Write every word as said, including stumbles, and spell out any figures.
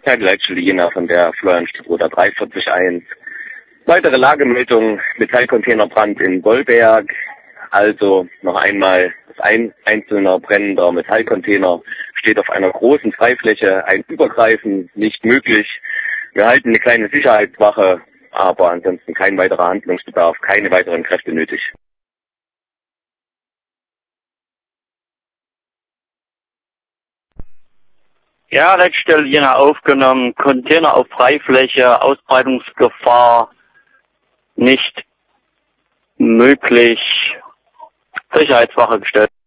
Ja, die Leitstelle Jena von der Florianstraße drei vierzig eins. Weitere Lagemeldung, Metallcontainerbrand in Gollberg. Also noch einmal, ein einzelner brennender Metallcontainer steht auf einer großen Freifläche, ein Übergreifen nicht möglich. Wir halten eine kleine Sicherheitswache, aber ansonsten kein weiterer Handlungsbedarf, keine weiteren Kräfte nötig. Ja, Leitstelle Jena aufgenommen, Container auf Freifläche, Ausbreitungsgefahr nicht möglich, Sicherheitswache gestellt.